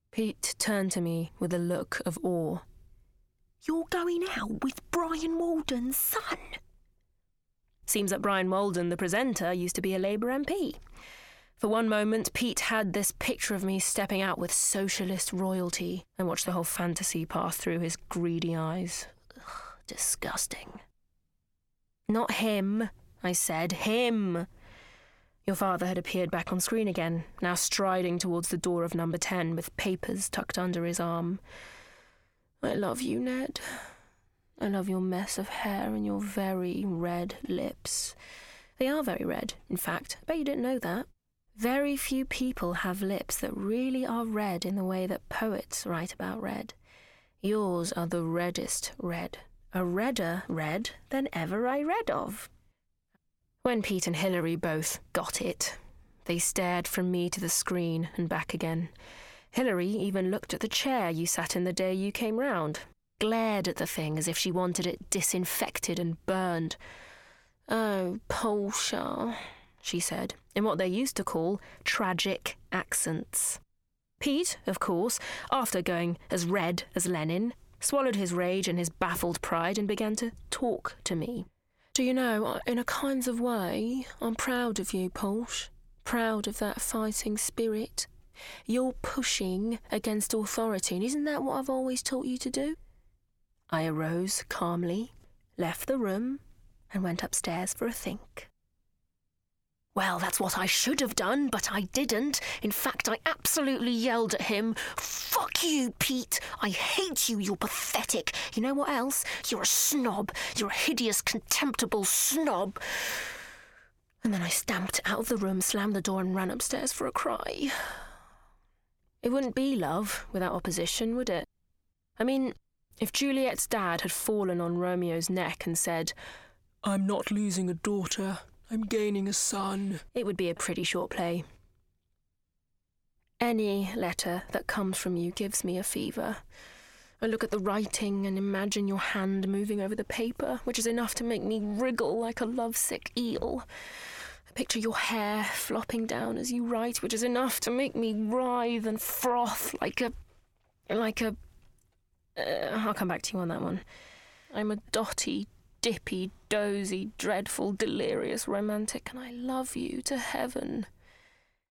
Pete turned to me with a look of awe. You're going out with Brian Walden's son? Seems that Brian Walden, the presenter, used to be a Labour MP. For one moment, Pete had this picture of me stepping out with socialist royalty and watched the whole fantasy pass through his greedy eyes. Ugh, disgusting. Not him, I said. Him! Your father had appeared back on screen again, now striding towards the door of number 10 with papers tucked under his arm. I love you, Ned. I love your mess of hair and your very red lips. They are very red, in fact. I bet you didn't know that. Very few people have lips that really are red in the way that poets write about red. Yours are the reddest red. A redder red than ever I read of. When Pete and Hilary both got it, they stared from me to the screen and back again. Hilary even looked at the chair you sat in the day you came round, glared at the thing as if she wanted it disinfected and burned. Oh, Portia, she said, in what they used to call tragic accents. Pete, of course, after going as red as Lenin, swallowed his rage and his baffled pride and began to talk to me. Do you know, in a kind of way, I'm proud of you, Portia. Proud of that fighting spirit. You're pushing against authority, and isn't that what I've always taught you to do? I arose calmly, left the room, and went upstairs for a think. Well, that's what I should have done, but I didn't. In fact, I absolutely yelled at him, "Fuck you, Pete! I hate you, you're pathetic. You know what else? You're a snob. You're a hideous, contemptible snob." And then I stamped out of the room, slammed the door, and ran upstairs for a cry. It wouldn't be love without opposition, would it? I mean, if Juliet's dad had fallen on Romeo's neck and said, "I'm not losing a daughter, I'm gaining a son," it would be a pretty short play. Any letter that comes from you gives me a fever. I look at the writing and imagine your hand moving over the paper, which is enough to make me wriggle like a lovesick eel. I picture your hair flopping down as you write, which is enough to make me writhe and froth like a... I'll come back to you on that one. I'm a dotty, dippy, dozy, dreadful, delirious romantic, and I love you to heaven.